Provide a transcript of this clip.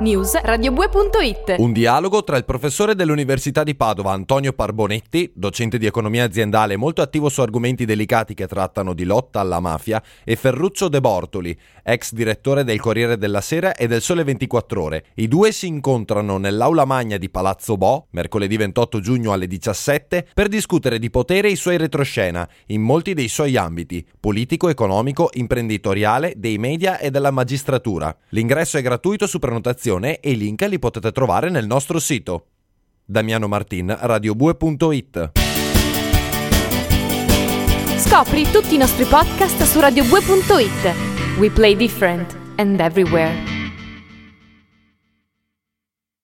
news@radiobue.it. Un dialogo tra il professore dell'Università di Padova Antonio Parbonetti, docente di economia aziendale molto attivo su argomenti delicati che trattano di lotta alla mafia, e Ferruccio De Bortoli, ex direttore del Corriere della Sera e del Sole 24 Ore. I due si incontrano nell'aula magna di Palazzo Bo, mercoledì 28 giugno alle 17, per discutere di potere e i suoi retroscena, in molti dei suoi ambiti, politico, economico, imprenditoriale, dei media e della magistratura. L'ingresso è gratuito su prenotazione e i link li potete trovare nel nostro sito. Damiano Martin, radiobue.it. Scopri tutti i nostri podcast su radiobue.it. We play different and everywhere.